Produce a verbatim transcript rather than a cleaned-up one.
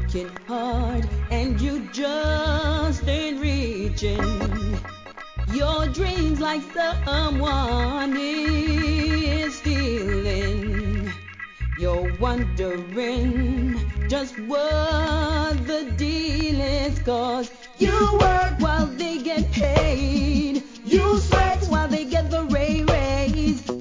working hard and you just ain't reaching your dreams like someone is stealing. You're wondering just what the deal is, 'cause you work